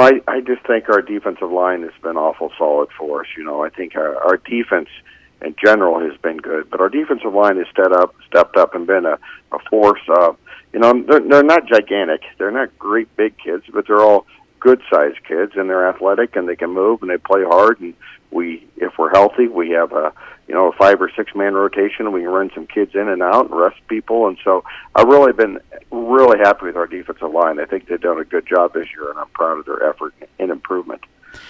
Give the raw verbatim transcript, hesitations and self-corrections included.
I, I just think our defensive line has been awful solid for us. You know, I think our, our defense in general has been good, but our defensive line has stepped up, stepped up and been a, a force. Uh, you know, they're, they're not gigantic. They're not great big kids, but they're all good-sized kids, and they're athletic, and they can move, and they play hard. And we, if we're healthy, we have a, you know, a five or six man rotation, and we can run some kids in and out and rest people. And so I've really been really happy with our defensive line. I think they've done a good job this year, and I'm proud of their effort and improvement.